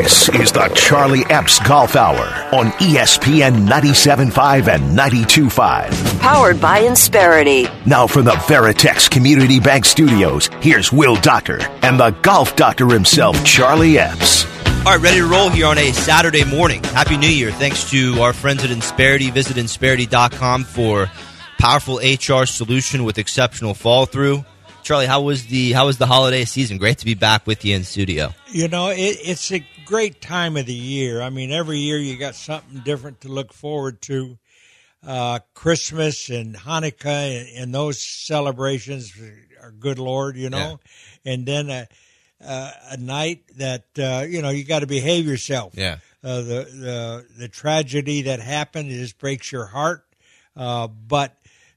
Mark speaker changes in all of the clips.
Speaker 1: This is the Charlie Epps Golf Hour on ESPN 97.5 and 92.5.
Speaker 2: Powered by Insperity.
Speaker 1: Now from the Veritex Community Bank Studios, here's Will Doctor and the golf doctor himself, Charlie Epps.
Speaker 3: All right, ready to roll here on a Saturday morning. Happy New Year. Thanks to our friends at Insperity. Visit Insperity.com for powerful HR solution with exceptional fall-through. Charlie, how was the holiday season? Great to be back with you in studio.
Speaker 4: You know, it's a great time of the year. I mean, every year you got something different to look forward to. Christmas and Hanukkah and those celebrations are good, Lord, you know. Yeah. And then a night that, you got to behave yourself.
Speaker 3: Yeah.
Speaker 4: The tragedy that happened, it just breaks your heart. But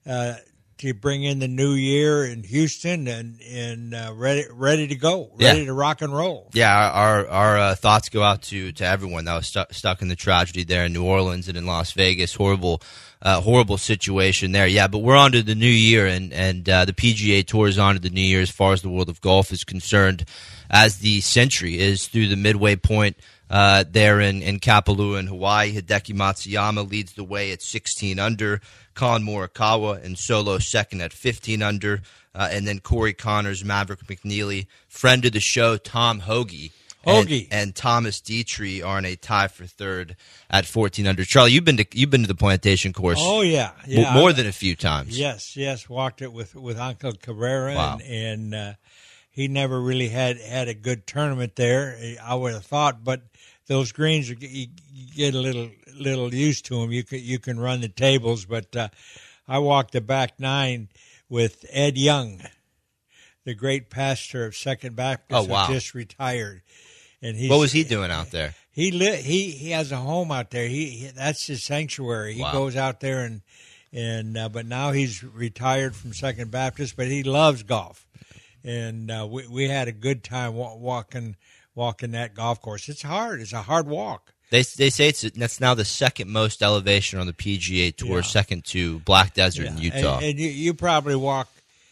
Speaker 4: to bring in the new year in Houston and ready to go, ready to rock and roll.
Speaker 3: Yeah, our thoughts go out to everyone that was stuck in the tragedy there in New Orleans and in Las Vegas. Horrible situation there. Yeah, but we're on to the new year, and the PGA Tour is on to the new year as far as the world of golf is concerned, as the century is through the midway point there in Kapalua in Hawaii. Hideki Matsuyama leads the way at 16 under. Colin Morikawa in solo second at 15 under. And then Corey Connors, Maverick McNeely, friend of the show, Tom Hoagie. And Thomas Dietrich are in a tie for third at 14 under. Charlie, you've been to the plantation course.
Speaker 4: Oh yeah.
Speaker 3: More than a few times.
Speaker 4: Yes, walked it with Uncle Cabrera.
Speaker 3: Wow.
Speaker 4: and he never really had a good tournament there, I would have thought, but those greens, you get a little used to them. You can run the tables, but I walked the back nine with Ed Young, the great pastor of Second Baptist, who just retired. And
Speaker 3: what was he doing out there?
Speaker 4: He has a home out there. That's his sanctuary. He goes out there and but now he's retired from Second Baptist, but he loves golf. And we had a good time walking that golf course. It's hard. It's a hard walk.
Speaker 3: They say that's now the second most elevation on the PGA Tour, second to Black Desert in Utah.
Speaker 4: And you probably walk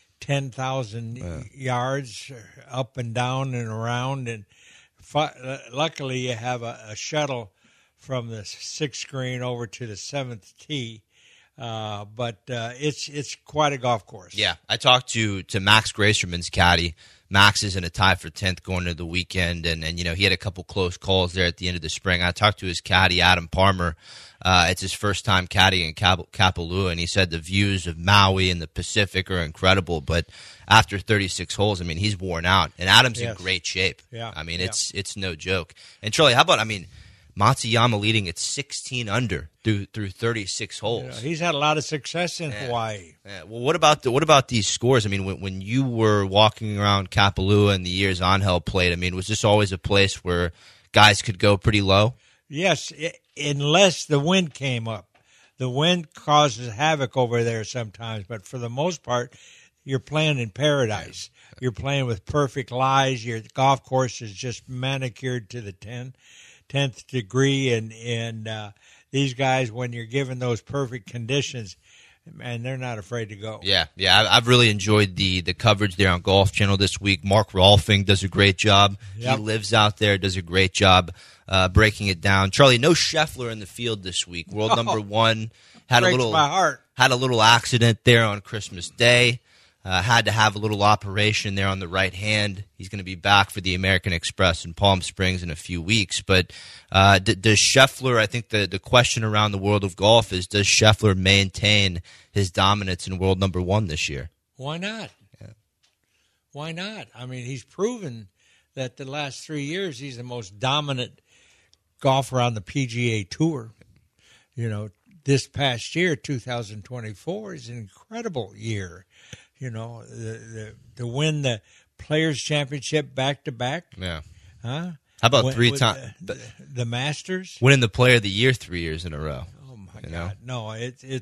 Speaker 4: 10,000 yards up and down and around. And luckily you have a shuttle from the sixth green over to the seventh tee. But it's quite a golf course.
Speaker 3: Yeah, I talked to Max Gracerman's caddy. Max is in a tie for 10th going into the weekend, and he had a couple close calls there at the end of the spring. I talked to his caddy, Adam Palmer. It's his first time caddying in Kapalua, and he said the views of Maui and the Pacific are incredible, but after 36 holes, he's worn out, and Adam's in great shape.
Speaker 4: Yeah.
Speaker 3: It's no joke. And Charlie, how about, Matsuyama leading at 16 under through 36 holes.
Speaker 4: He's had a lot of success in Hawaii.
Speaker 3: Yeah. Well, what about these scores? When you were walking around Kapalua and the years Angel played, was this always a place where guys could go pretty low?
Speaker 4: Yes, unless the wind came up. The wind causes havoc over there sometimes, but for the most part, you're playing in paradise. You're playing with perfect lies. Your golf course is just manicured to the 10th degree, and these guys, when you're given those perfect conditions, man, they're not afraid to go.
Speaker 3: Yeah, I've really enjoyed the coverage there on Golf Channel this week. Mark Rolfing does a great job. Yep. He lives out there, does a great job breaking it down. Charlie, no Scheffler in the field this week. World number one had
Speaker 4: breaks my heart.
Speaker 3: Had a little accident there on Christmas Day. Had to have a little operation there on the right hand. He's going to be back for the American Express in Palm Springs in a few weeks. But does Scheffler, I think the question around the world of golf is, does Scheffler maintain his dominance in world number one this year?
Speaker 4: Why not?
Speaker 3: Yeah.
Speaker 4: Why not? He's proven that the last 3 years he's the most dominant golfer on the PGA Tour. This past year, 2024, is an incredible year. To win the Players' Championship back-to-back.
Speaker 3: Yeah.
Speaker 4: Huh?
Speaker 3: How about 3 times?
Speaker 4: The Masters?
Speaker 3: Winning the Player of the Year 3 years in a row.
Speaker 4: Oh, my God. No,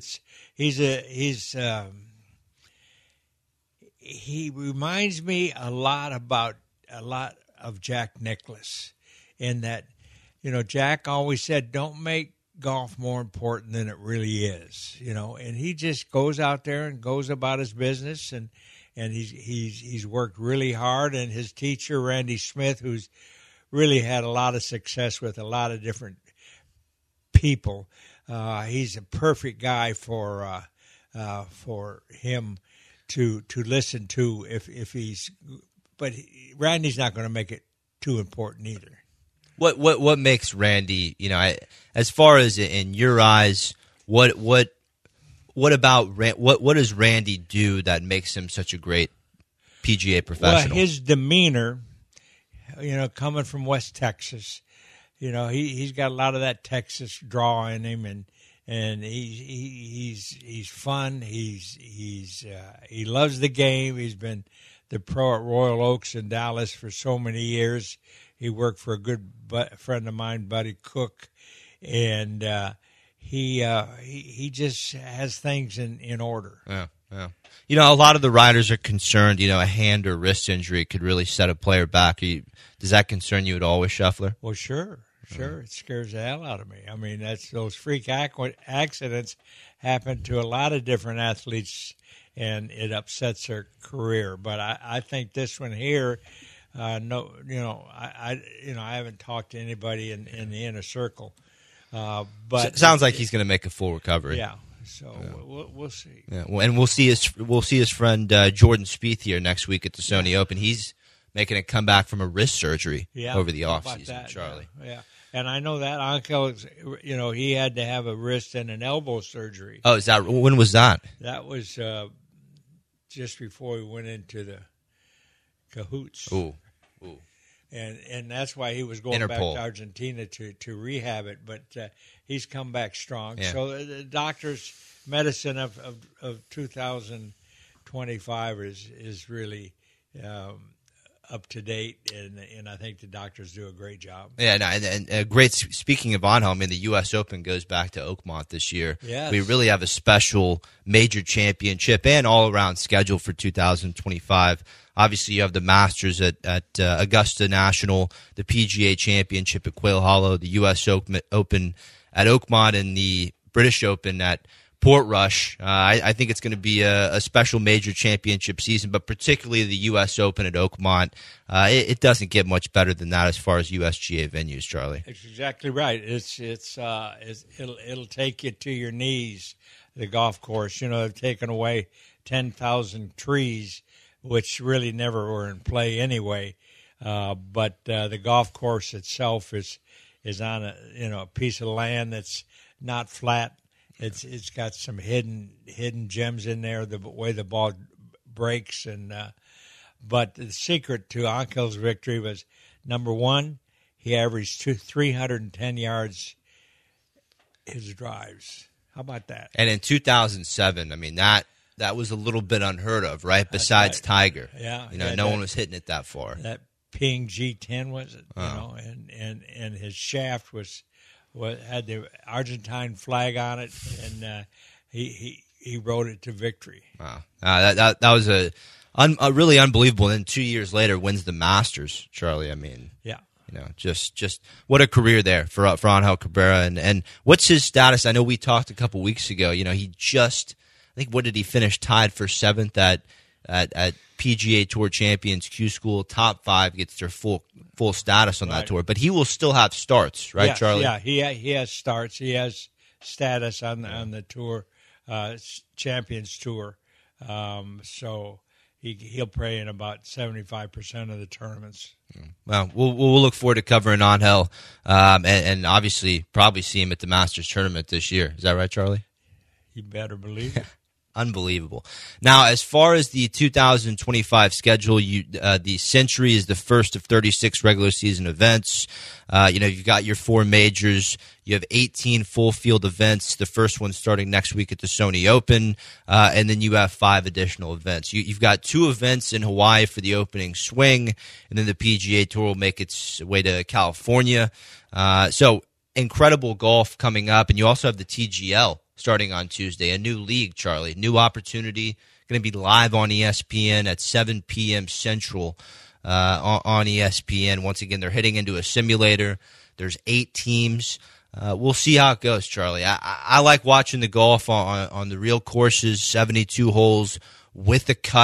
Speaker 4: he reminds me a lot of Jack Nicklaus in that, Jack always said, don't make golf more important than it really is, and he just goes out there and goes about his business, and he's worked really hard, and his teacher Randy Smith, who's really had a lot of success with a lot of different people. He's a perfect guy for him to listen to if he's. But Randy's not going to make it too important either.
Speaker 3: What makes Randy? As far as in your eyes, what about what does Randy do that makes him such a great PGA professional?
Speaker 4: Well, his demeanor, coming from West Texas, he's got a lot of that Texas draw in him, and he's fun. He loves the game. He's been the pro at Royal Oaks in Dallas for so many years. He worked for a good friend of mine, Buddy Cook, and he just has things in order.
Speaker 3: Yeah. A lot of the riders are concerned. A hand or wrist injury could really set a player back. Does that concern you at all with Scheffler?
Speaker 4: Well, sure. It scares the hell out of me. I mean, those freak accidents happen to a lot of different athletes, and it upsets their career. But I think this one here, I haven't talked to anybody in the inner circle. But
Speaker 3: it sounds like he's going to make a full recovery.
Speaker 4: Yeah. So we'll see.
Speaker 3: Yeah, and we'll see his friend Jordan Spieth here next week at the Sony Open. He's making a comeback from a wrist surgery over the offseason, Charlie.
Speaker 4: Yeah. And I know that Uncle, he had to have a wrist and an elbow surgery.
Speaker 3: Oh, when was that?
Speaker 4: That was just before we went into the cahoots.
Speaker 3: Ooh.
Speaker 4: And that's why he was going back to Argentina to rehab it. But he's come back strong. Yeah. So the doctor's medicine of 2025 is really up to date, and I think the doctors do a great job.
Speaker 3: Yeah, and great. Speaking of Angel, the U.S. Open goes back to Oakmont this year.
Speaker 4: Yes.
Speaker 3: We really have a special major championship and all-around schedule for 2025. Obviously, you have the Masters at Augusta National, the PGA Championship at Quail Hollow, the U.S. Open at Oakmont, and the British Open at Portrush. I think it's going to be a special major championship season, but particularly the U.S. Open at Oakmont. It doesn't get much better than that as far as USGA venues, Charlie.
Speaker 4: That's exactly right. It'll take you to your knees. The golf course, they've taken away 10,000 trees, which really never were in play anyway. But the golf course itself is on a piece of land that's not flat. It's got some hidden gems in there, the way the ball breaks, but the secret to Ankel's victory was, number one, he averaged 310 yards his drives. How about that?
Speaker 3: And in 2007, that was a little bit unheard of, right? Besides Tiger,
Speaker 4: yeah,
Speaker 3: no one was hitting it that far.
Speaker 4: That Ping G10 was it? And his shaft had the Argentine flag on it, and he rode it to victory.
Speaker 3: Wow, that was a really unbelievable. And then 2 years later, wins the Masters, Charlie.
Speaker 4: Yeah,
Speaker 3: just what a career there for Angel Cabrera. And what's his status? I know we talked a couple weeks ago. He just, I think, what did he finish? Tied for 7th at PGA Tour Champions Q School. Top 5 gets their full status on that tour, but he will still have starts, right, Charlie?
Speaker 4: Yeah, he has starts. He has status on the tour, Champions Tour. So he'll play in about 75% of the tournaments.
Speaker 3: Well, we'll look forward to covering Angel, and obviously probably see him at the Masters tournament this year. Is that right, Charlie?
Speaker 4: You better believe it.
Speaker 3: Unbelievable. Now, as far as the 2025 schedule, the Century is the first of 36 regular season events. You've got your 4 majors. You have 18 full field events. The first one starting next week at the Sony Open, and then you have 5 additional events. You've got 2 events in Hawaii for the opening swing, and then the PGA Tour will make its way to California. So incredible golf coming up, and you also have the TGL starting on Tuesday, a new league, Charlie, new opportunity, going to be live on ESPN at 7 p.m. Central on ESPN. Once again, they're hitting into a simulator. There's 8 teams. We'll see how it goes, Charlie. I like watching the golf on the real courses, 72 holes with a cut.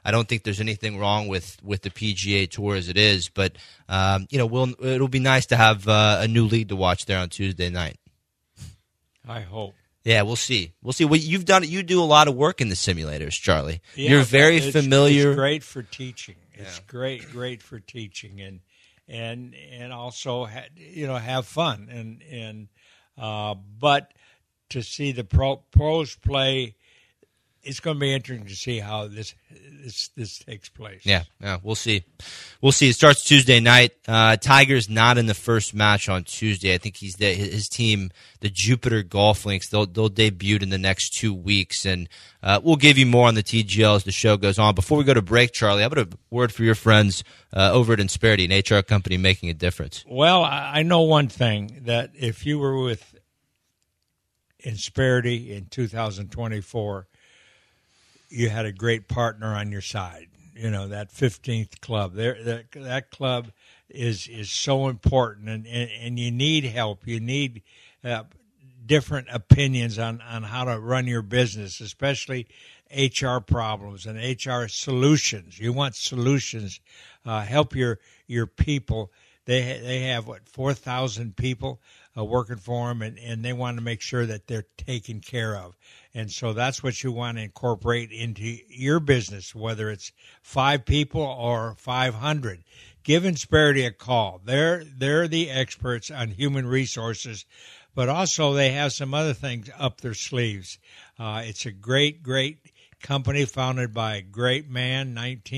Speaker 3: I don't think there's anything wrong with the PGA Tour as it is, but it'll be nice to have a new league to watch there on Tuesday night.
Speaker 4: I hope.
Speaker 3: Yeah, we'll see. We'll see. Well, you've done. You do a lot of work in the simulators, Charlie.
Speaker 4: Yeah,
Speaker 3: you're very familiar.
Speaker 4: It's great for teaching. It's great for teaching, and also have fun but to see the pros play, it's going to be interesting to see how this takes place.
Speaker 3: Yeah, we'll see. We'll see. It starts Tuesday night. Tiger's not in the first match on Tuesday. I think his team, the Jupiter Golf Links, they'll debut in the next 2 weeks, and we'll give you more on the TGL as the show goes on. Before we go to break, Charlie, how about a word for your friends over at Insperity, an HR company making a difference?
Speaker 4: Well, I know one thing, that if you were with Insperity in 2024, you had a great partner on your side. That 15th club. That club is so important, and you need help. You need different opinions on how to run your business, especially HR problems and HR solutions. You want solutions. Help your people. They have 4,000 people working for them, and they want to make sure that they're taken care of. And so that's what you want to incorporate into your business, whether it's 5 people or 500. Give Insperity a call. They're the experts on human resources, but also they have some other things up their sleeves. It's a great company founded by a great man,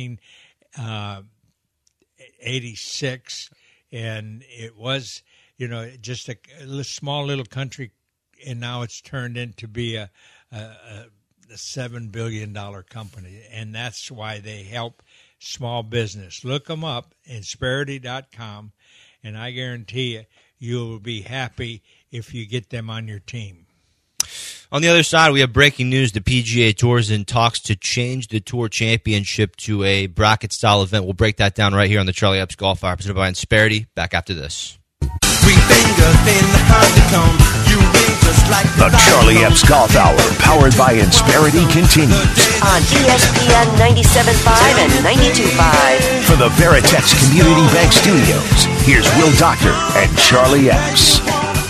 Speaker 4: 1986, and it was just a small little country, and now it's turned into be a $7 billion company, and that's why they help small business. Look them up, Insperity.com, and I guarantee you'll be happy if you get them on your team.
Speaker 3: On the other side, we have breaking news. The PGA Tour is in talks to change the Tour Championship to a bracket-style event. We'll break that down right here on the Charlie Epps Golf Hour, presented by Insperity. Back after this.
Speaker 1: The Charlie Epps Golf Hour, powered by Insperity, continues
Speaker 2: on ESPN 97.5 and 92.5.
Speaker 1: For the Veritex Community Bank Studios, here's Will Doctor and Charlie Epps.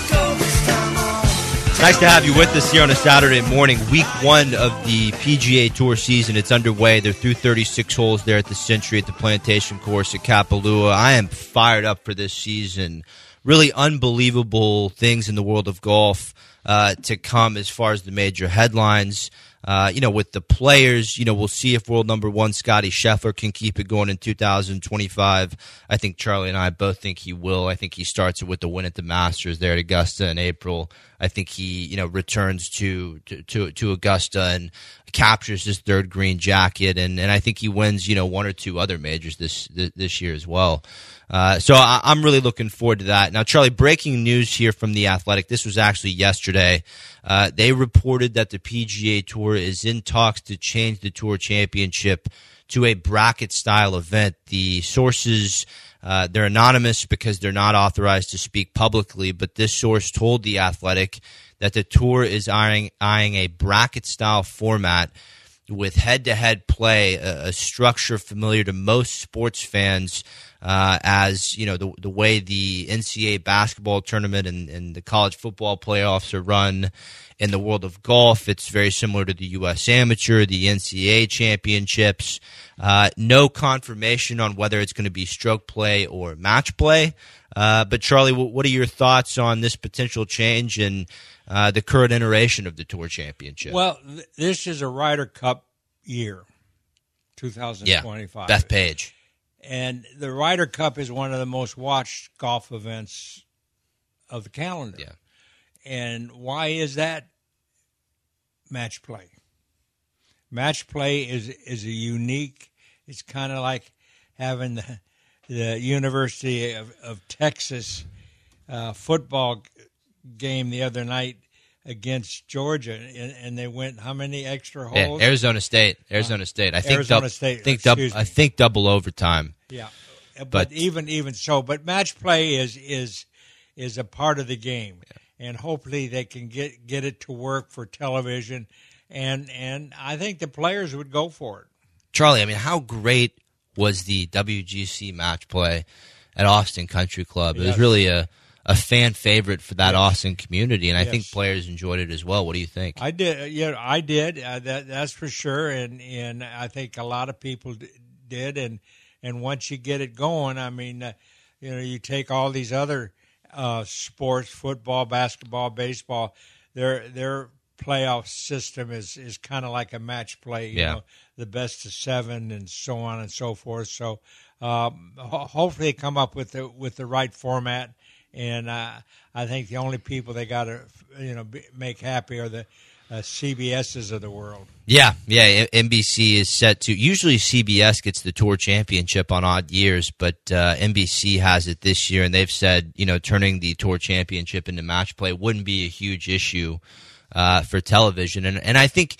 Speaker 3: Nice to have you with us here on a Saturday morning. Week 1 of the PGA Tour season. It's underway. They're through 36 holes there at the Century at the Plantation Course at Kapalua. I am fired up for this season. Really unbelievable things in the world of golf to come as far as the major headlines. With the players, we'll see if world number 1 Scottie Scheffler can keep it going in 2025. I think Charlie and I both think he will. I think he starts it with the win at the Masters there at Augusta in April. I think he, returns to Augusta and captures his 3rd green jacket, and I think he wins, 1 or 2 other majors this year as well. So I'm really looking forward to that. Now, Charlie, breaking news here from The Athletic. This was actually yesterday. They reported that the PGA Tour is in talks to change the Tour Championship to a bracket-style event. The sources, they're anonymous because they're not authorized to speak publicly, but this source told The Athletic that the Tour is eyeing a bracket-style format with head-to-head play, a structure familiar to most sports fans, as the way the NCAA basketball tournament and the college football playoffs are run. In the world of golf, it's very similar to the U.S. Amateur, the NCAA championships. No confirmation on whether it's going to be stroke play or match play. But Charlie, what are your thoughts on this potential change and the current iteration of the Tour Championship?
Speaker 4: Well, this is a Ryder Cup year, 2025.
Speaker 3: Yeah, Beth Page.
Speaker 4: And the Ryder Cup is one of the most watched golf events of the calendar.
Speaker 3: Yeah.
Speaker 4: And why is that? Match play. Match play is a unique. It's kind of like having the University of Texas football game the other night against Georgia, and they went how many extra holes?
Speaker 3: Yeah, Arizona State. I think double overtime.
Speaker 4: Yeah, but even so, but match play is a part of the game, and hopefully they can get it to work for television, and I think the players would go for it.
Speaker 3: Charlie, I mean, how great was the WGC match play at Austin Country Club? It was really a fan favorite for that Austin community, and I think players enjoyed it as well. What do you think?
Speaker 4: I did. Yeah, I did. That's for sure, and I think a lot of people did. And once you get it going, I mean, you take all these other sports, football, basketball, baseball, their playoff system is kind of like a match play. You know, the best of 7 and so on and so forth. So hopefully they come up with the right format. And I think the only people they got to make happy are the CBSs of the world. Yeah.
Speaker 3: NBC is set to. Usually CBS gets the Tour Championship on odd years, but NBC has it this year, and they've said turning the Tour Championship into match play wouldn't be a huge issue for television. And I think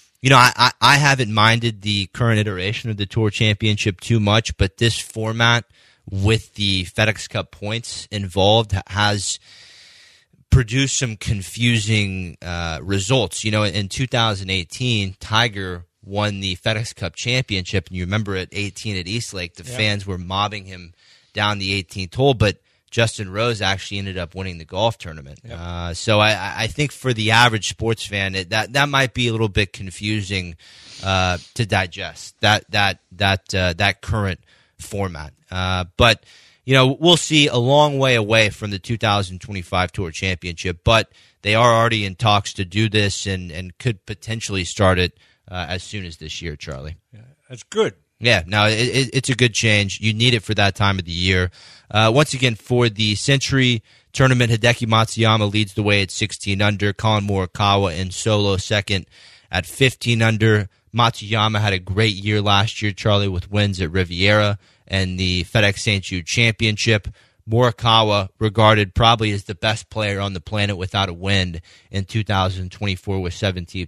Speaker 3: I haven't minded the current iteration of the Tour Championship too much, but this format with the FedEx Cup points involved has produced some confusing results. In 2018, Tiger won the FedEx Cup championship, and you remember at 18 at Eastlake, the fans were mobbing him down the 18th hole, but Justin Rose actually ended up winning the golf tournament. Yep. So I think for the average sports fan, that might be a little bit confusing to digest, that current format. But we'll see a long way away from the 2025 Tour Championship, but they are already in talks to do this and could potentially start it as soon as this year, Charlie.
Speaker 4: Yeah, that's good.
Speaker 3: Yeah, no, it's a good change. You need it for that time of the year. Once again, for the Century Tournament, Hideki Matsuyama leads the way at 16 under. Colin Morikawa in solo second at 15 under. Matsuyama had a great year last year, Charlie, with wins at Riviera and the FedEx St. Jude Championship. Morikawa regarded probably as the best player on the planet without a win in 2024 with 17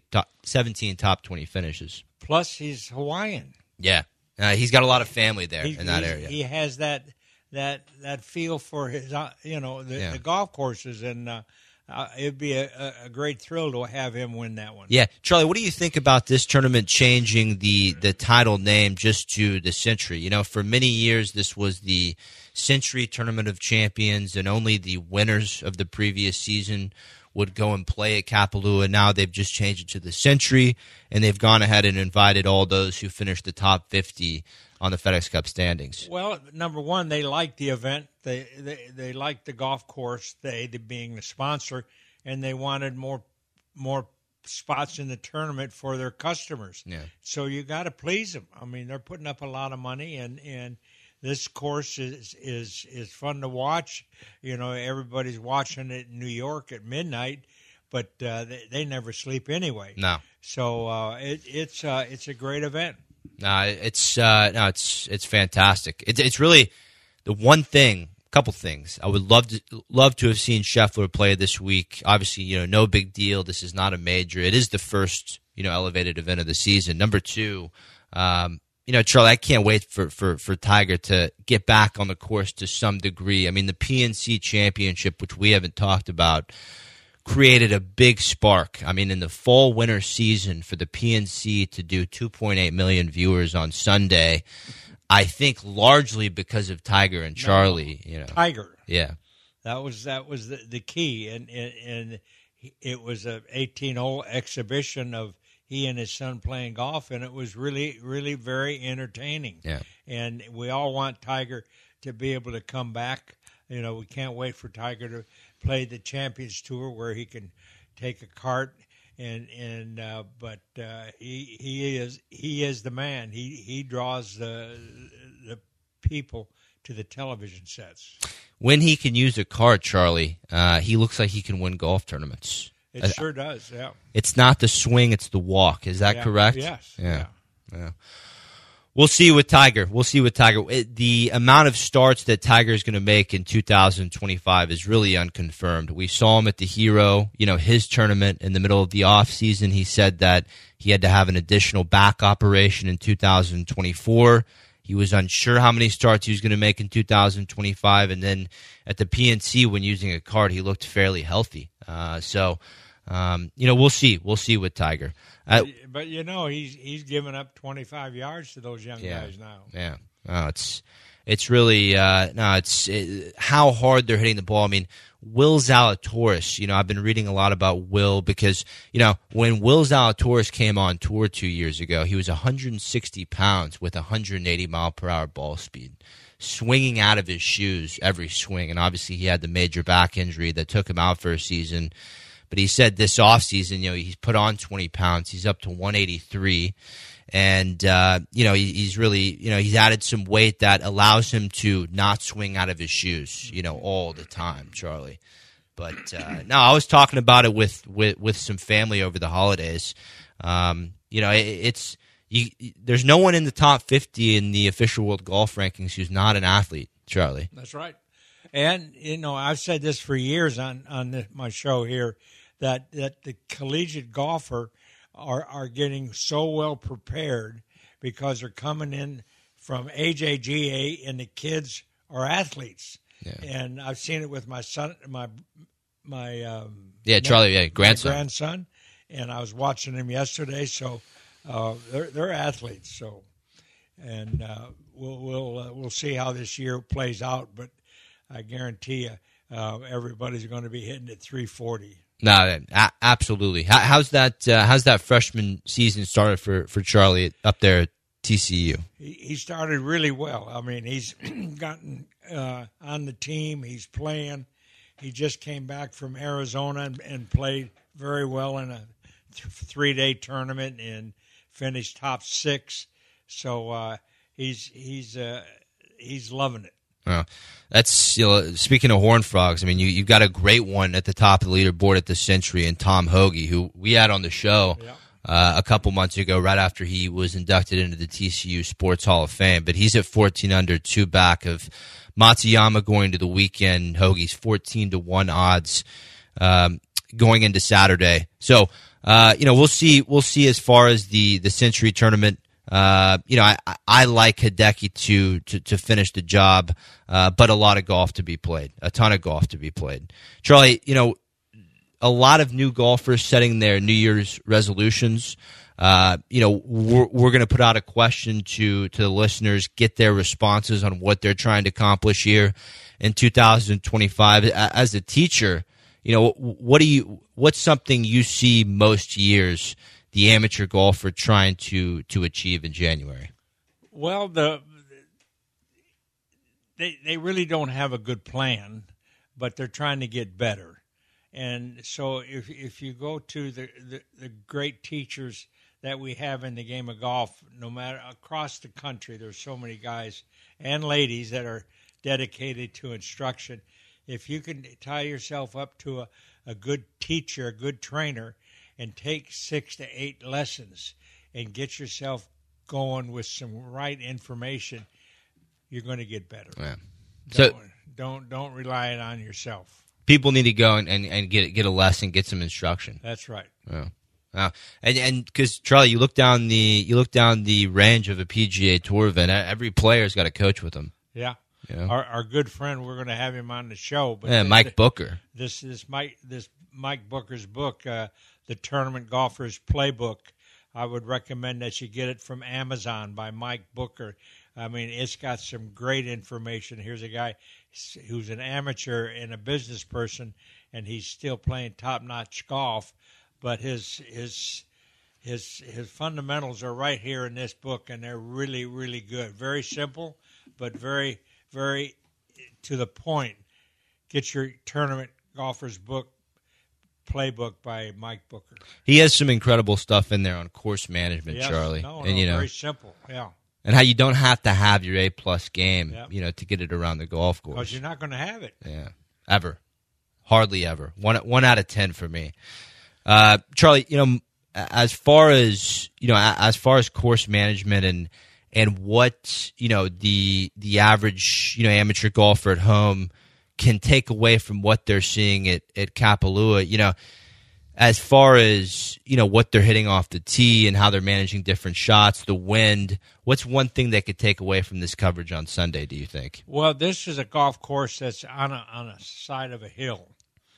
Speaker 3: top 20 finishes.
Speaker 4: Plus, he's Hawaiian.
Speaker 3: Yeah. He's got a lot of family there in that area.
Speaker 4: He has that feel for his, the golf courses, and it'd be a great thrill to have him win that one.
Speaker 3: Yeah. Charlie, what do you think about this tournament changing the title name just to the Century? For many years, this was the Century Tournament of Champions, and only the winners of the previous season would go and play at Kapalua. Now they've just changed it to the Century, and they've gone ahead and invited all those who finished the top 50 on the FedEx Cup standings.
Speaker 4: Well, number one, they like the event. They like the golf course, they being the sponsor, and they wanted more spots in the tournament for their customers. Yeah. So you got to please them. I mean, they're putting up a lot of money, and this course is fun to watch. Everybody's watching it in New York at midnight, but they never sleep anyway.
Speaker 3: No.
Speaker 4: So it's a great event.
Speaker 3: It's fantastic. It's really the one thing. Couple things I would love to have seen Scheffler play this week. Obviously, no big deal. This is not a major. It is the first elevated event of the season. Number two. Charlie, I can't wait for Tiger to get back on the course to some degree. I mean, the PNC Championship, which we haven't talked about, created a big spark. I mean, in the fall-winter season for the PNC to do 2.8 million viewers on Sunday, I think largely because of Tiger and Charlie.
Speaker 4: Tiger.
Speaker 3: Yeah.
Speaker 4: That was the key, and it was a 18-hole exhibition of he and his son playing golf, and it was really, really very entertaining.
Speaker 3: Yeah.
Speaker 4: And we all want Tiger to be able to come back. We can't wait for Tiger to play the Champions Tour where he can take a cart but he is the man. He draws the people to the television sets.
Speaker 3: When he can use a cart, Charlie, he looks like he can win golf tournaments.
Speaker 4: It sure does, yeah.
Speaker 3: It's not the swing, it's the walk. Is that correct?
Speaker 4: Yes.
Speaker 3: Yeah. We'll see with Tiger. The amount of starts that Tiger is going to make in 2025 is really unconfirmed. We saw him at the Hero, his tournament in the middle of the offseason. He said that he had to have an additional back operation in 2024. He was unsure how many starts he was going to make in 2025. And then at the PNC, when using a cart, he looked fairly healthy. So We'll see. We'll see with Tiger.
Speaker 4: But he's given up 25 yards to those young guys now.
Speaker 3: Yeah. No, it's really how hard they're hitting the ball. I mean, Will Zalatoris, I've been reading a lot about Will because, when Will Zalatoris came on tour 2 years ago, he was 160 pounds with 180-mile-per-hour ball speed, swinging out of his shoes every swing. And obviously he had the major back injury that took him out for a season. But he said this offseason, he's put on 20 pounds. He's up to 183. And, he's really, he's added some weight that allows him to not swing out of his shoes, all the time, Charlie. But, no, I was talking about it with some family over the holidays. There's no one in the top 50 in the official world golf rankings who's not an athlete, Charlie.
Speaker 4: That's right. And, I've said this for years on my show here, that the collegiate golfer are getting so well prepared because they're coming in from AJGA and the kids are athletes. Yeah. And I've seen it with my son, my grandson, and I was watching him yesterday. So they're athletes. So, and we'll see how this year plays out. But I guarantee you, everybody's going to be hitting at 340.
Speaker 3: No, absolutely. How's that freshman season started for Charlie up there at TCU?
Speaker 4: He started really well. I mean, he's gotten on the team. He's playing. He just came back from Arizona and played very well in a 3-day tournament and finished top 6. So he's loving it.
Speaker 3: Well, that's speaking of Horned Frogs. I mean, you've got a great one at the top of the leaderboard at the Century, and Tom Hoagie, who we had on the show a couple months ago, right after he was inducted into the TCU Sports Hall of Fame. But he's at 14 under, 2 back of Matsuyama going to the weekend. Hoagie's 14-1 odds going into Saturday. So we'll see as far as the Century tournament. I like Hideki to finish the job, but a lot of golf to be played, a ton of golf to be played. Charlie, a lot of new golfers setting their New Year's resolutions. We're going to put out a question to the listeners, get their responses on what they're trying to accomplish here in 2025. As a teacher, what's something you see most years the amateur golfer trying to achieve in January?
Speaker 4: Well, they really don't have a good plan, but they're trying to get better. And so if you go to the great teachers that we have in the game of golf, no matter across the country, there's so many guys and ladies that are dedicated to instruction. If you can tie yourself up to a good teacher, a good trainer, and take 6 to 8 lessons and get yourself going with some right information, you're going to get better.
Speaker 3: Yeah.
Speaker 4: Don't rely on yourself.
Speaker 3: People need to go and get a lesson, get some instruction.
Speaker 4: That's right.
Speaker 3: Yeah. And because Charlie, you look down the range of a PGA Tour event. Every player's got a coach with them.
Speaker 4: Yeah. Our good friend, we're going to have him on the show. But
Speaker 3: yeah, Mike Booker.
Speaker 4: This Mike Booker's book, The Tournament Golfer's Playbook. I would recommend that you get it from Amazon by Mike Booker. I mean, it's got some great information. Here's a guy who's an amateur and a business person, and he's still playing top-notch golf. But his fundamentals are right here in this book, and they're really, really good. Very simple, but very, very to the point. Get your Tournament Golfer's Book Playbook by Mike Booker.
Speaker 3: He has some incredible stuff in there on course management, yes, Charlie.
Speaker 4: Very simple. Yeah.
Speaker 3: And how you don't have to have your A-plus game, to get it around the golf course.
Speaker 4: Because you're not going to have it.
Speaker 3: Yeah, ever, hardly ever. 1 out of 10 for me. Charlie, as far as course management and what the average amateur golfer at home can take away from what they're seeing at Kapalua, as far as what they're hitting off the tee and how they're managing different shots, the wind. What's one thing they could take away from this coverage on Sunday, do you think?
Speaker 4: Well, this is a golf course that's on a side of a hill,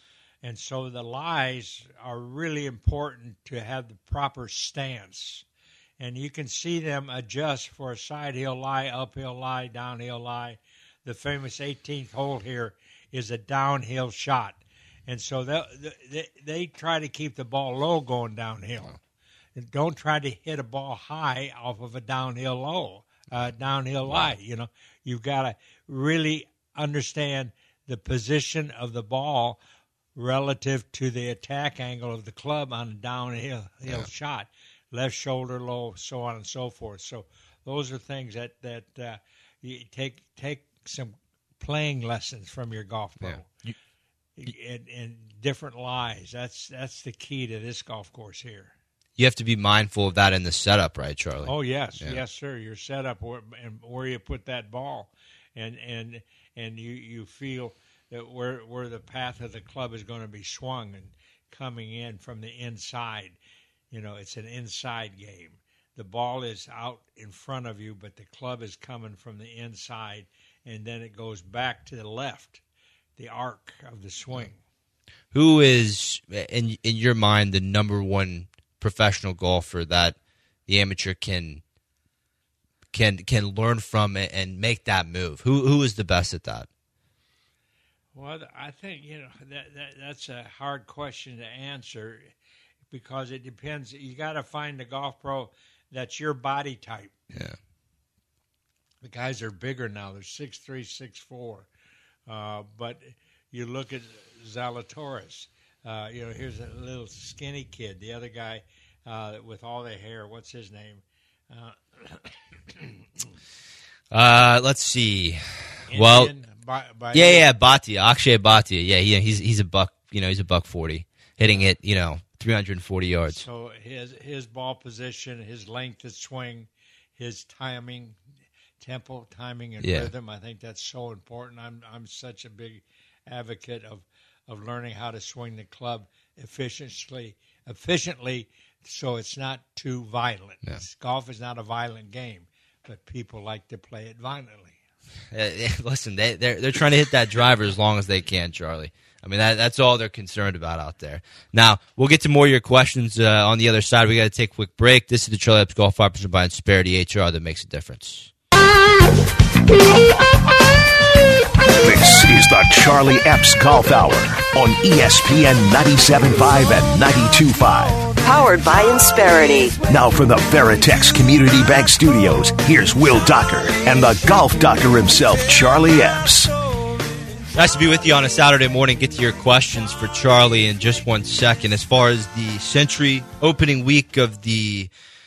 Speaker 4: And so the lies are really important to have the proper stance. And you can see them adjust for a side hill lie, uphill lie, downhill lie. The famous 18th hole here is a downhill shot. And so they try to keep the ball low going downhill. And don't try to hit a ball high off of a downhill lie. You know, you've got to really understand the position of the ball relative to the attack angle of the club on a downhill shot. Left shoulder low, so on and so forth. So those are things that you take some playing lessons from your golf pro. Yeah. And different lies. That's the key to this golf course here.
Speaker 3: You have to be mindful of that in the setup, right, Charlie?
Speaker 4: Oh yes, yes, sir. Your setup and where you put that ball, and you feel that where the path of the club is going to be swung and coming in from the inside. You know, it's an inside game. The ball is out in front of you, but the club is coming from the inside, and then it goes back to the left, the arc of the swing.
Speaker 3: Who is, in your mind, the number one professional golfer that the amateur can learn from and make that move? Who is the best at that?
Speaker 4: Well, I think that's a hard question to answer because it depends. You got to find a golf pro that's your body type.
Speaker 3: Yeah.
Speaker 4: The guys are bigger now. They're 6'3", 6'4". But you look at Zalatoris. Here's a little skinny kid. The other guy with all the hair. What's his name?
Speaker 3: Let's see.
Speaker 4: Indian,
Speaker 3: Bhatia, Akshay Bhatia. Yeah, he's a buck. He's a $140, hitting it. 340 yards.
Speaker 4: So his ball position, his length of swing, his timing, tempo, timing, and rhythm. I think that's so important. I'm such a big advocate of learning how to swing the club efficiently, so it's not too violent.
Speaker 3: Yeah.
Speaker 4: Golf is not a violent game, but people like to play it violently.
Speaker 3: Listen, they're trying to hit that driver as long as they can, Charlie. I mean, that's all they're concerned about out there. Now, we'll get to more of your questions on the other side. We got to take a quick break. This is the Charlie Epps Golf Hour presented by Insperity HR that makes a difference.
Speaker 1: This is the Charlie Epps Golf Hour on ESPN 97.5 and 92.5.
Speaker 2: Powered by Insperity.
Speaker 1: Now from the Veritex Community Bank Studios, here's Will Doctor and the golf doctor himself, Charlie Epps.
Speaker 3: Nice to be with you on a Saturday morning. Get to your questions for Charlie in just 1 second. As far as the Century opening week of the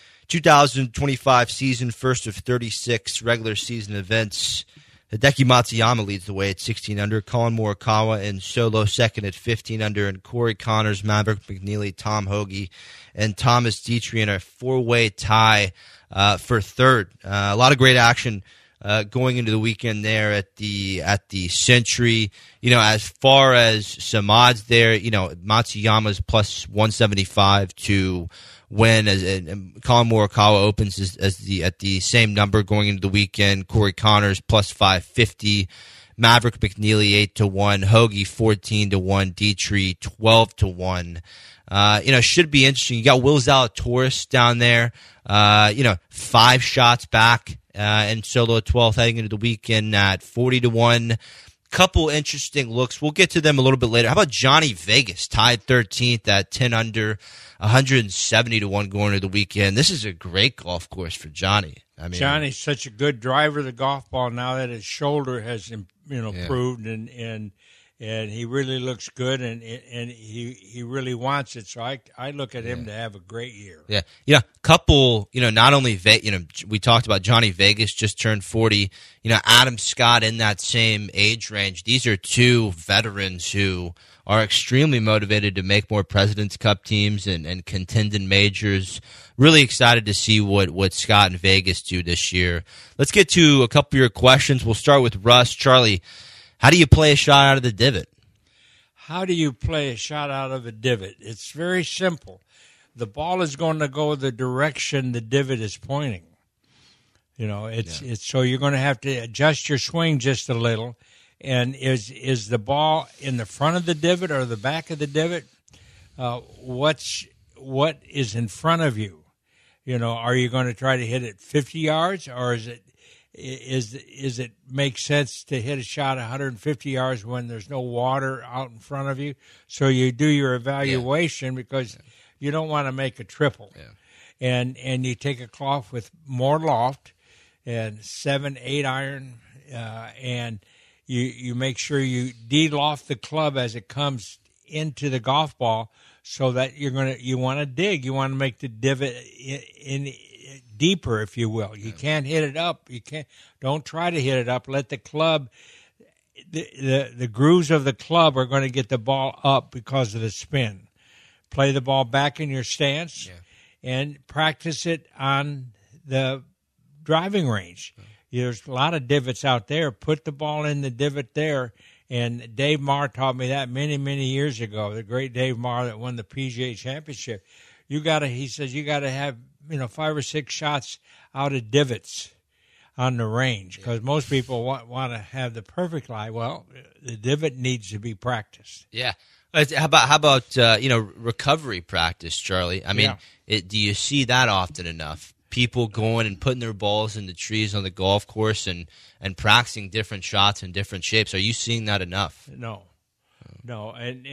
Speaker 3: 2025 season, first of 36 regular season events, Hideki Matsuyama leads the way at 16 under. Colin Morikawa and Solo second at 15 under. And Corey Connors, Maverick McNeely, Tom Hoge, and Thomas Dietrich in a four-way tie for third. A lot of great action going into the weekend there at the Century. As far as some odds there, Matsuyama's plus 175 to win, and Colin Morikawa opens at the same number going into the weekend. Corey Connors plus 550, Maverick McNeely 8-1, Hoge 14-1, Dietrich 12-1. Should be interesting. You got Will Zalatoris down there. 5 shots back, and Solo 12th heading into the weekend at 40-1. Couple interesting looks. We'll get to them a little bit later. How about Johnny Vegas, tied 13th at 10 under, 170-1 going into the weekend. This is a great golf course for Johnny.
Speaker 4: Johnny's such a good driver of the golf ball now that his shoulder has improved and he really looks good and he really wants it. So I look at him to have a great year.
Speaker 3: Yeah. Couple, not only we talked about Johnny Vegas just turned 40. Adam Scott in that same age range. These are two veterans who are extremely motivated to make more President's Cup teams and contend in majors. Really excited to see what Scott and Vegas do this year. Let's get to a couple of your questions. We'll start with Russ. Charlie, how do you play a shot out of the divot?
Speaker 4: How do you play a shot out of a divot? It's very simple. The ball is going to go the direction the divot is pointing. It's so you're going to have to adjust your swing just a little. And is the ball in the front of the divot or the back of the divot? What is in front of you? You know, are you going to try to hit it 50 yards, or is it make sense to hit a shot 150 yards when there's no water out in front of you? So you do your evaluation because you don't want to make a triple. Yeah. And you take a cloth with more loft and 7-8 iron, and you make sure you de-loft the club as it comes into the golf ball, so that you want to dig. You want to make the divot in deeper, if you will. You can't hit it up. Don't try to hit it up. Let the club, the grooves of the club are going to get the ball up because of the spin. Play the ball back in your stance and practice it on the driving range. There's a lot of divots out there. Put the ball in the divot there. And Dave Marr taught me that many, many years ago. The great Dave Marr that won the PGA Championship. He says you got to have 5 or 6 shots out of divots on the range, because most people want to have the perfect lie. Well, the divot needs to be practiced.
Speaker 3: Yeah. How about recovery practice, Charlie? I mean, do you see that often enough? People going and putting their balls in the trees on the golf course and practicing different shots in different shapes. Are you seeing that enough?
Speaker 4: No, and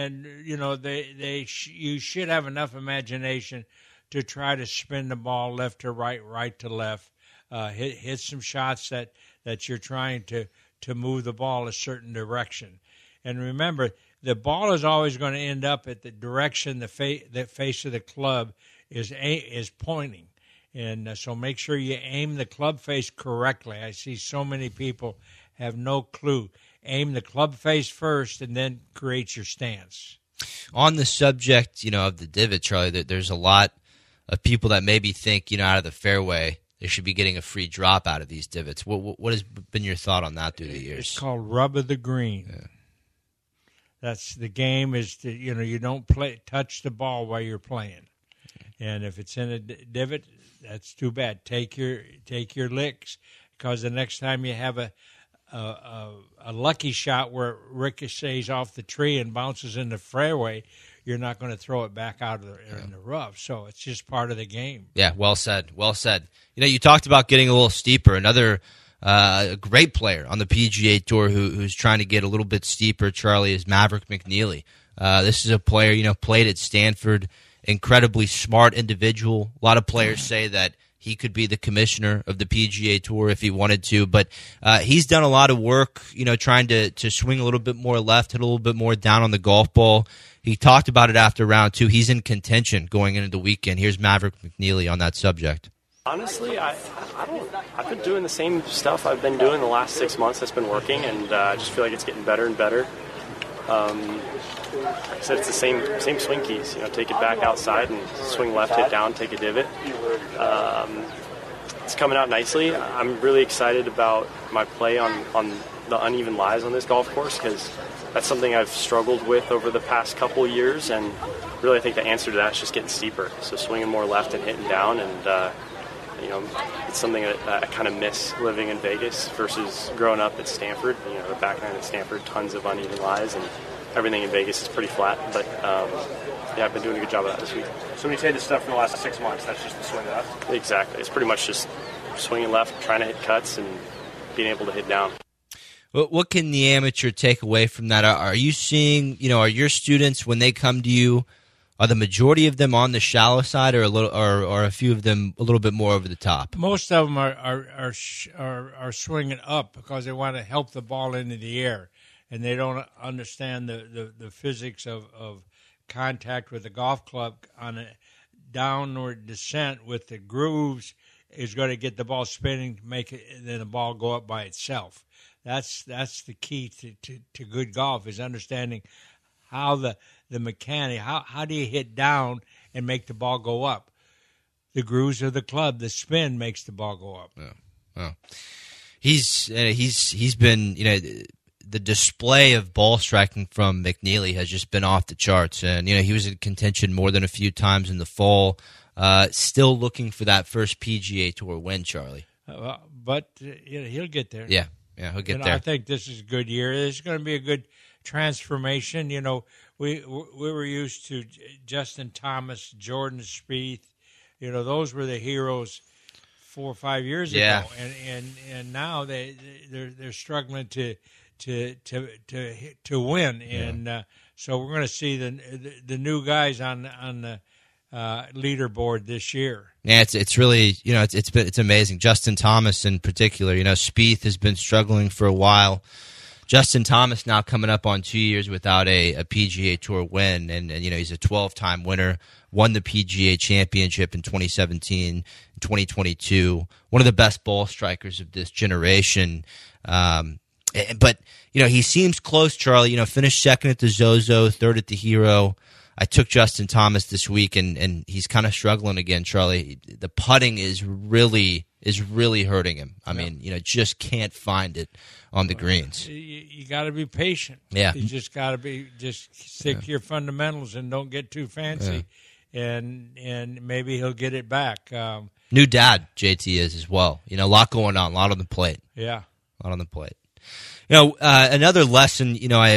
Speaker 4: you should have enough imagination to try to spin the ball left to right, right to left, hit some shots that you're trying to move the ball a certain direction. And remember, the ball is always going to end up at the direction the face of the club is pointing. And so make sure you aim the club face correctly. I see so many people have no clue. Aim the club face first and then create your stance.
Speaker 3: On the subject, of the divot, Charlie, there's a lot of people that maybe think, out of the fairway, they should be getting a free drop out of these divots. What has been your thought on that through the years?
Speaker 4: It's called rub of the green. Yeah. That's the game is to, you don't touch the ball while you're playing. And if it's in a divot, that's too bad. Take your licks, because the next time you have a lucky shot where it ricochets off the tree and bounces in the fairway, you're not going to throw it back out in the rough. So it's just part of the game.
Speaker 3: Yeah, well said. Well said. You talked about getting a little steeper. Another great player on the PGA Tour who's trying to get a little bit steeper, Charlie, is Maverick McNeely. This is a player, played at Stanford. Incredibly smart individual. A lot of players say that he could be the commissioner of the PGA Tour if he wanted to, but he's done a lot of work, trying to swing a little bit more left, hit a little bit more down on the golf ball. He talked about it after round 2. He's in contention going into the weekend. Here's Maverick McNeely on that subject.
Speaker 5: Honestly, I've been doing the same stuff I've been doing the last 6 months that's been working, and I just feel like it's getting better and better. Like I said, it's the same swing keys. Take it back outside and swing left, hit down, take a divot. It's coming out nicely. I'm really excited about my play on the uneven lies on this golf course, because that's something I've struggled with over the past couple years, and really I think the answer to that is just getting steeper. So swinging more left and hitting down, and it's something that I kind of miss living in Vegas versus growing up at Stanford. The back nine at Stanford, tons of uneven lies, and everything in Vegas is pretty flat. But I've been doing a good job of that this week.
Speaker 6: So when you say this stuff in the last 6 months, that's just the swing left?
Speaker 5: Exactly. It's pretty much just swinging left, trying to hit cuts, and being able to hit down.
Speaker 3: What can the amateur take away from that? Are you seeing, are your students, when they come to you, are the majority of them on the shallow side, or a few of them a little bit more over the top?
Speaker 4: Most of them are swinging up because they want to help the ball into the air, and they don't understand the physics of contact with the golf club on a downward descent with the grooves is going to get the ball spinning, make it, and then the ball go up by itself. That's the key to good golf, is understanding how the mechanic, how do you hit down and make the ball go up? The grooves of the club, the spin makes the ball go up.
Speaker 3: Yeah. Well, he's been, the display of ball striking from McNeely has just been off the charts, and he was in contention more than a few times in the fall. Still looking for that first PGA Tour win, Charlie.
Speaker 4: But he'll get there.
Speaker 3: Yeah. Yeah, he'll get there.
Speaker 4: I think this is a good year. It's going to be a good transformation. We were used to Justin Thomas, Jordan Spieth. Those were the heroes 4 or 5 years ago, and now they're struggling to win, and so we're going to see the new guys on the leaderboard this year.
Speaker 3: Yeah, it's really it's amazing. Justin Thomas in particular. Spieth has been struggling for a while. Justin Thomas now coming up on 2 years without a PGA Tour win, and he's a 12-time winner. Won the PGA Championship in 2017, 2022. One of the best ball strikers of this generation. But he seems close, Charlie. Finished second at the Zozo, third at the Hero. I took Justin Thomas this week, and he's kind of struggling again, Charlie. The putting is really hurting him. I mean, just can't find it on the greens.
Speaker 4: You got to be patient.
Speaker 3: Yeah.
Speaker 4: You just got to stick to your fundamentals and don't get too fancy. Yeah. And maybe he'll get it back.
Speaker 3: New dad, JT is as well. A lot going on, a lot on the plate.
Speaker 4: Yeah.
Speaker 3: A lot on the plate. Another lesson,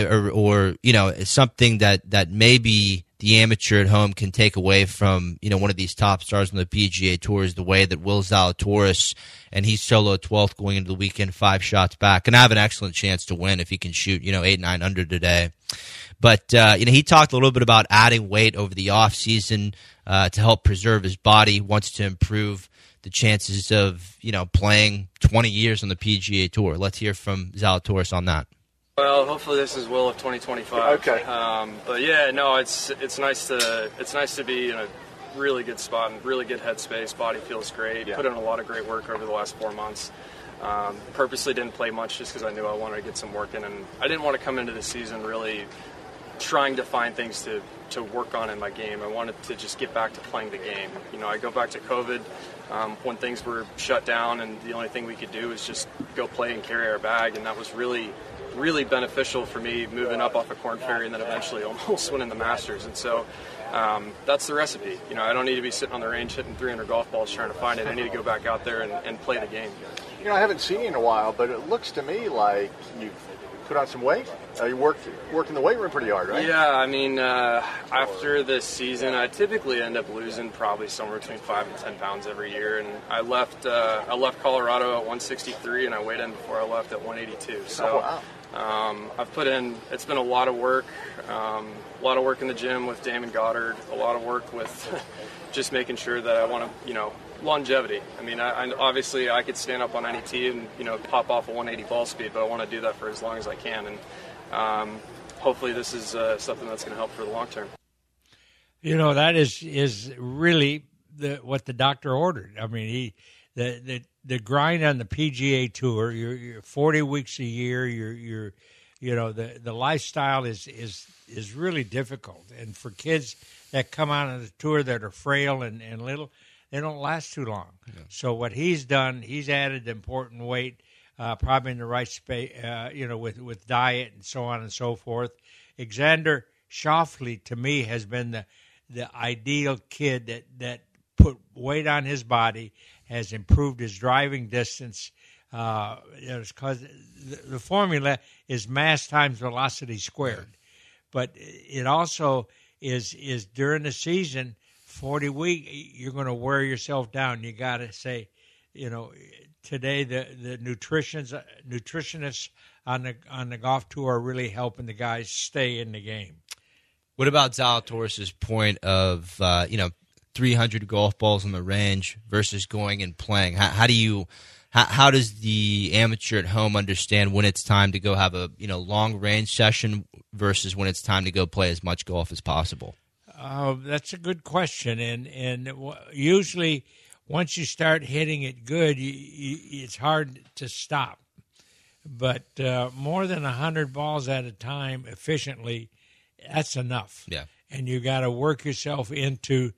Speaker 3: something that maybe the amateur at home can take away from, one of these top stars on the PGA Tour is the way that Will Zalatoris, and he's solo 12th going into the weekend, 5 shots back, and have an excellent chance to win if he can shoot, 8-9 under today. But, he talked a little bit about adding weight over the off season to help preserve his body, wants to improve the chances of, playing 20 years on the PGA Tour. Let's hear from Zalatoris on that.
Speaker 5: Well, hopefully this is Will of 2025.
Speaker 6: Okay.
Speaker 5: But yeah, no, it's nice to be in a really good spot and really good headspace. Body feels great.
Speaker 6: Yeah.
Speaker 5: Put in a lot of great work over the last 4 months. Purposely didn't play much just because I knew I wanted to get some work in, and I didn't want to come into the season really trying to find things to work on in my game. I wanted to just get back to playing the game. I go back to COVID when things were shut down, and the only thing we could do was just go play and carry our bag, and that was really beneficial for me moving up off of Korn Ferry and then eventually almost winning the Masters. And so that's the recipe. I don't need to be sitting on the range hitting 300 golf balls trying to find it. I need to go back out there and play the game.
Speaker 6: I haven't seen you in a while, but it looks to me like you've put on some weight. You working the weight room pretty hard, right?
Speaker 5: Yeah, I mean, after this season, I typically end up losing probably somewhere between 5 and 10 pounds every year. And I left Colorado at 163, and I weighed in before I left at 182. So I've put in. It's been a lot of work. A lot of work in the gym with Damon Goddard. A lot of work with just making sure that I want to, longevity. I mean, I obviously I could stand up on any tee and pop off a 180 ball speed, but I want to do that for as long as I can, and hopefully this is something that's going to help for the long term.
Speaker 4: That is really what the doctor ordered. I mean, the grind on the PGA Tour. You're 40 weeks a year. You're the lifestyle is really difficult, and for kids that come out on the tour that are frail and little, they don't last too long. Yeah. So what he's done, he's added important weight, probably in the right space, with diet and so on and so forth. Xander Schauffele, to me, has been the ideal kid that put weight on his body, has improved his driving distance. Because the formula is mass times velocity squared. But it also is during the season, 40 week, you're going to wear yourself down. You got to say, today the nutritionists on the golf tour are really helping the guys stay in the game.
Speaker 3: What about Zalatoris' point of 300 golf balls on the range versus going and playing? How does the amateur at home understand when it's time to go have a long range session versus when it's time to go play as much golf as possible?
Speaker 4: That's a good question, and usually once you start hitting it good, it's hard to stop. But more than 100 balls at a time efficiently, that's enough.
Speaker 3: Yeah,
Speaker 4: and you got to work yourself into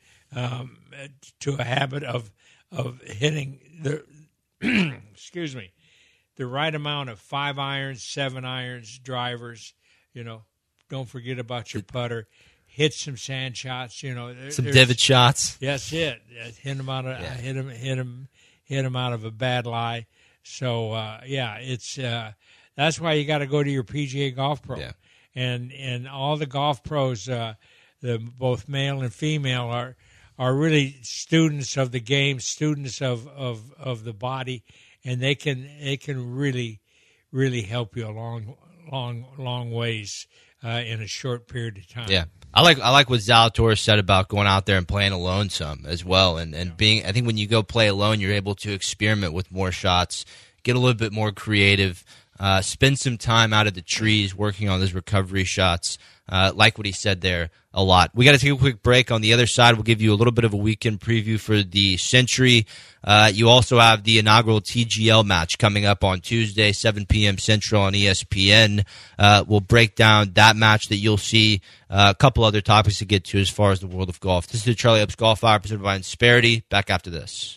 Speaker 4: to a habit of hitting the excuse me, the right amount of 5 irons, 7 irons, drivers. Don't forget about your putter. Hit some sand shots.
Speaker 3: Some divot shots.
Speaker 4: Yes, hit them out of hit them out of a bad lie. So it's that's why you got to go to your PGA Golf Pro, and all the golf pros, the both male and female are really students of the game, students of the body, and they can really help you a long ways in a short period of time.
Speaker 3: Yeah. I like what Zalatoris said about going out there and playing alone some as well, and being. I think when you go play alone, you're able to experiment with more shots, get a little bit more creative, spend some time out of the trees working on those recovery shots. Like what he said there a lot. We got to take a quick break. On the other side, we'll give you a little bit of a weekend preview for the Century. You also have the inaugural TGL match coming up on Tuesday, 7 p.m. Central on ESPN. We'll break down that match that you'll see. A couple other topics to get to as far as the world of golf. This is the Charlie Epps Golf Hour presented by Insperity. Back after this.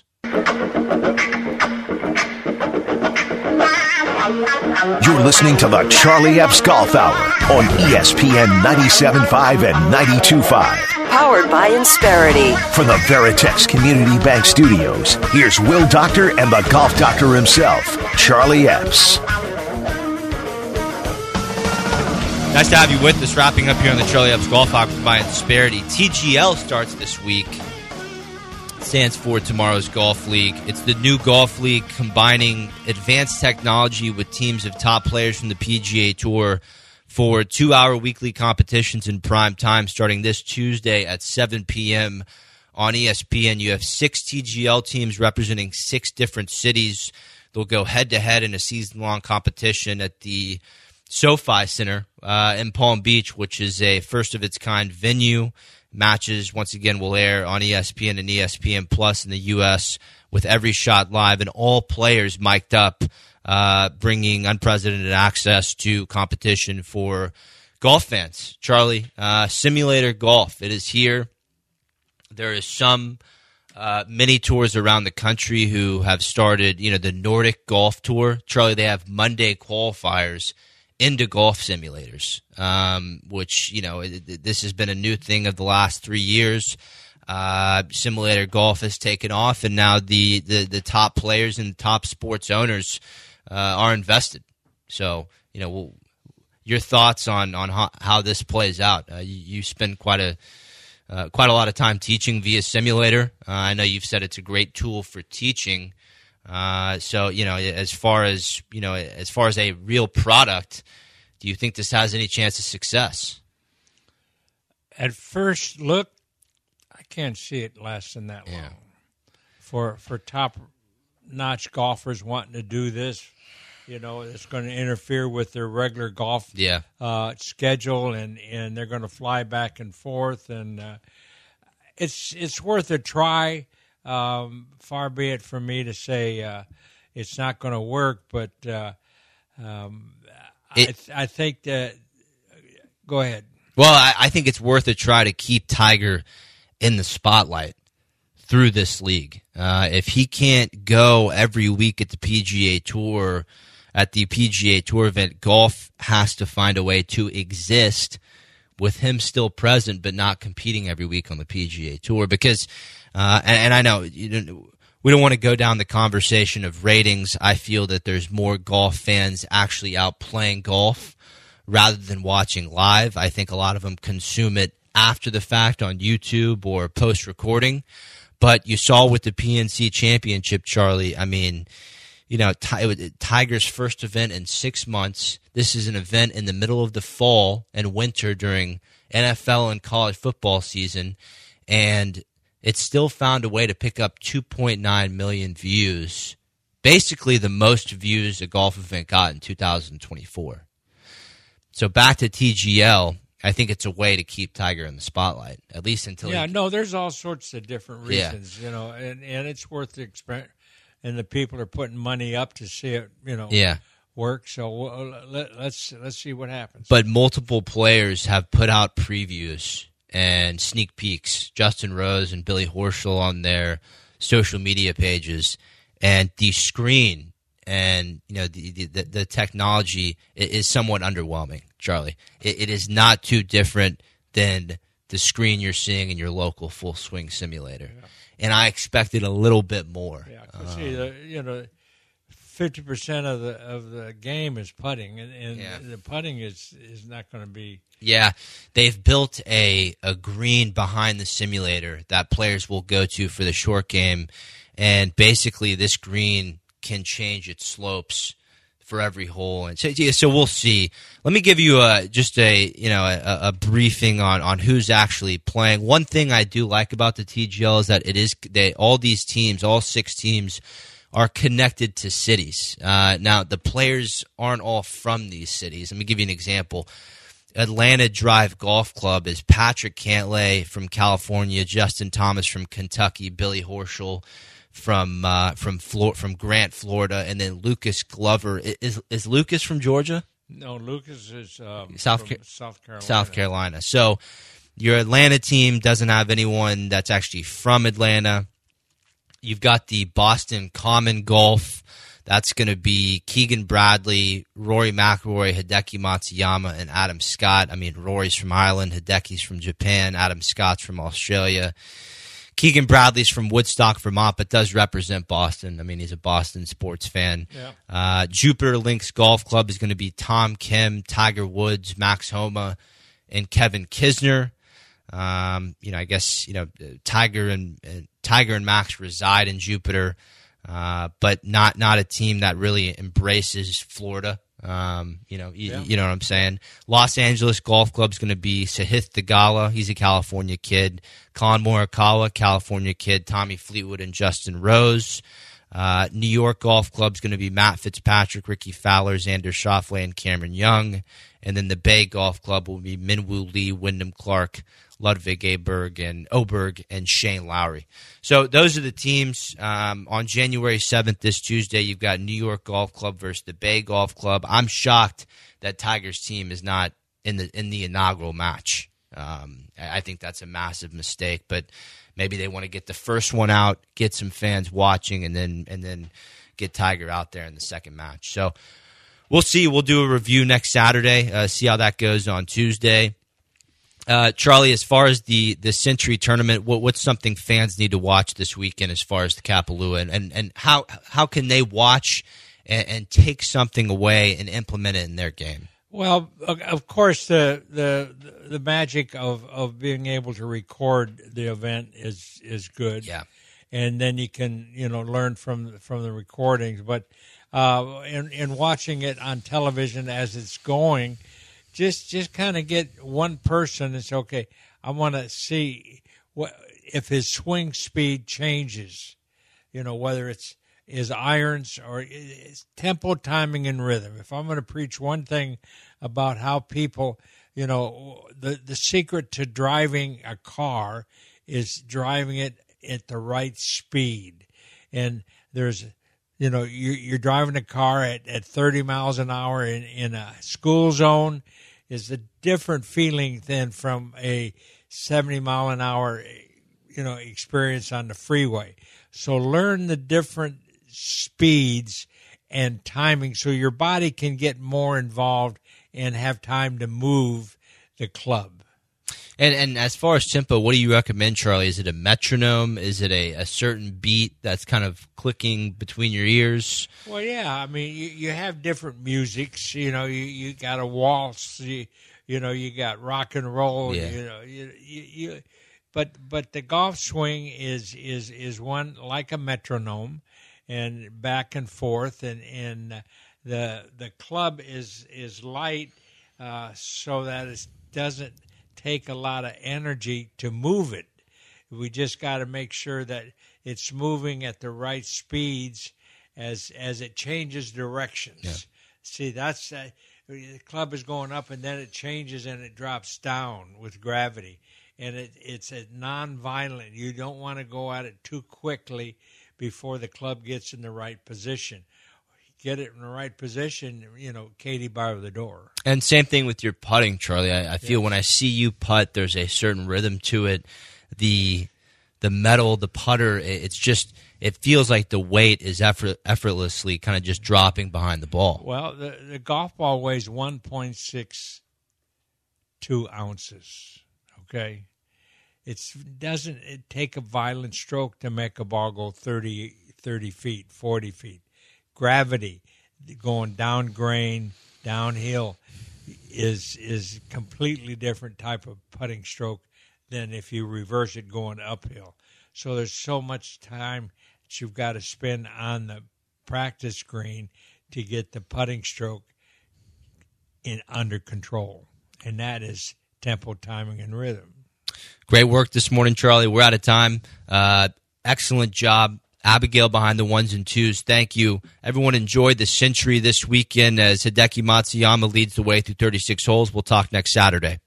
Speaker 1: You're listening to the Charlie Epps Golf Hour on ESPN 97.5 and 92.5.
Speaker 2: Powered by Insperity.
Speaker 1: From the Veritex Community Bank Studios, here's Will Doctor and the Golf Doctor himself, Charlie Epps.
Speaker 3: Nice to have you with us, wrapping up here on the Charlie Epps Golf Hour by Insperity. TGL starts this week. Stands for Tomorrow's Golf League. It's the new golf league combining advanced technology with teams of top players from the PGA Tour for 2-hour weekly competitions in prime time starting this Tuesday at 7 p.m. on ESPN. You have 6 TGL teams representing 6 different cities. They'll go head-to-head in a season-long competition at the SoFi Center in Palm Beach, which is a first-of-its-kind venue. Matches, once again, will air on ESPN and ESPN Plus in the U.S. with every shot live and all players mic'd up, bringing unprecedented access to competition for golf fans. Charlie, simulator golf, it is here. There is some mini tours around the country who have started, the Nordic Golf Tour. Charlie, they have Monday qualifiers into golf simulators, which, this has been a new thing of the last 3 years. Simulator golf has taken off, and now the top players and the top sports owners are invested. So, your thoughts on how this plays out. You spend quite a lot of time teaching via simulator. I know you've said it's a great tool for teaching. So, as far as a real product, do you think this has any chance of success?
Speaker 4: At first look, I can't see it lasting that long. For top-notch golfers wanting to do this, it's going to interfere with their regular golf schedule, and they're going to fly back and forth, and it's worth a try. Far be it from me to say it's not going to work, but I think that. Go ahead.
Speaker 3: Well, I think it's worth a try to keep Tiger in the spotlight through this league. If he can't go every week at the PGA Tour, at the PGA Tour event, golf has to find a way to exist with him still present but not competing every week on the PGA Tour. Because, and I know we don't want to go down the conversation of ratings. I feel that there's more golf fans actually out playing golf rather than watching live. I think a lot of them consume it after the fact on YouTube or post-recording. But you saw with the PNC Championship, Charlie, I mean, Tiger's first event in 6 months. This is an event in the middle of the fall and winter during NFL and college football season, and it still found a way to pick up 2.9 million views, basically the most views a golf event got in 2024. So back to TGL, I think it's a way to keep Tiger in the spotlight, at least until
Speaker 4: there's all sorts of different reasons, and it's worth the experiment. And the people are putting money up to see it, work. So let's see what happens.
Speaker 3: But multiple players have put out previews and sneak peeks. Justin Rose and Billy Horschel on their social media pages, and the screen and the technology is somewhat underwhelming. Charlie, it is not too different than the screen you're seeing in your local Full Swing simulator. Yeah. And I expected a little bit more.
Speaker 4: Yeah, see, 50% of the game is putting, and
Speaker 3: Yeah.
Speaker 4: the putting is not going to be.
Speaker 3: Yeah, they've built a green behind the simulator that players will go to for the short game, and basically this green can change its slopes for every hole, and so we'll see. Let me give you just a briefing on who's actually playing. One thing I do like about the TGL is that all these teams, all 6 teams, are connected to cities. Now the players aren't all from these cities. Let me give you an example. Atlanta Drive Golf Club is Patrick Cantlay from California, Justin Thomas from Kentucky, Billy Horschel from Grant, Florida, and then Lucas Glover. Is Lucas from Georgia?
Speaker 4: No, Lucas is
Speaker 3: South
Speaker 4: from South Carolina.
Speaker 3: South Carolina. So your Atlanta team doesn't have anyone that's actually from Atlanta. You've got the Boston Common Golf. That's going to be Keegan Bradley, Rory McIlroy, Hideki Matsuyama, and Adam Scott. I mean, Rory's from Ireland, Hideki's from Japan, Adam Scott's from Australia. Keegan Bradley's from Woodstock, Vermont, but does represent Boston. I mean, he's a Boston sports fan.
Speaker 4: Yeah.
Speaker 3: Jupiter Links Golf Club is going to be Tom Kim, Tiger Woods, Max Homa, and Kevin Kisner. I guess Tiger and Max reside in Jupiter. But not a team that really embraces Florida. You know what I'm saying? Los Angeles Golf Club is going to be Sahith Theegala. He's a California kid. Colin Morikawa, California kid. Tommy Fleetwood and Justin Rose. New York Golf Club is going to be Matt Fitzpatrick, Ricky Fowler, Xander Schauffele, and Cameron Young. And then the Bay Golf Club will be Minwoo Lee, Wyndham Clark, Ludwig Oberg, and Shane Lowry. So those are the teams. On January 7th, this Tuesday, you've got New York Golf Club versus the Bay Golf Club. I'm shocked that Tiger's team is not in the inaugural match. I think that's a massive mistake, but maybe they want to get the first one out, get some fans watching, and then get Tiger out there in the second match. So we'll see. We'll do a review next Saturday, see how that goes on Tuesday. Charlie, as far as the Century Tournament, what's something fans need to watch this weekend as far as the Kapalua, and how can they watch and take something away and implement it in their game?
Speaker 4: Well, of course, the magic of being able to record the event is good.
Speaker 3: Yeah,
Speaker 4: and then you can learn from the recordings. But in watching it on television as it's going, just kind of get one person and say, okay, I want to see if his swing speed changes. Whether it's his irons or his tempo, timing, and rhythm. If I'm going to preach one thing about how people, the secret to driving a car is driving it at the right speed. And there's, you're driving a car at 30 miles an hour in a school zone is a different feeling than from a 70 mile an hour, experience on the freeway. So learn the different speeds and timing so your body can get more involved and have time to move the club.
Speaker 3: And as far as tempo, what do you recommend, Charlie? Is it a metronome? Is it a certain beat that's kind of clicking between your ears?
Speaker 4: Well, yeah. I mean, you have different musics. You got a waltz. You got rock and roll.
Speaker 3: Yeah.
Speaker 4: But the golf swing is one like a metronome, and back and forth, and the club is light, so that it doesn't take a lot of energy to move it. We just got to make sure that it's moving at the right speeds as it changes directions.
Speaker 3: Yeah.
Speaker 4: See, that's the club is going up and then it changes and it drops down with gravity, and it's a non-violent. You don't want to go at it too quickly before the club gets in the right position. Get it in the right position, Katie bar the door.
Speaker 3: And same thing with your putting, Charlie. I feel when I see you putt, there's a certain rhythm to it. The metal, the putter, it feels like the weight is effortlessly kind of just dropping behind the ball.
Speaker 4: Well, the golf ball weighs 1.62 ounces, okay? It doesn't take a violent stroke to make a ball go 30 feet, 40 feet. gravity going down grain, downhill is completely different type of putting stroke than if you reverse it going uphill. So there's so much time that you've got to spend on the practice green to get the putting stroke under control, and that is tempo, timing, and rhythm.
Speaker 3: Great work this morning, Charlie. We're out of time. Excellent job. Abigail behind the ones and twos. Thank you. Everyone enjoyed the Century this weekend as Hideki Matsuyama leads the way through 36 holes. We'll talk next Saturday.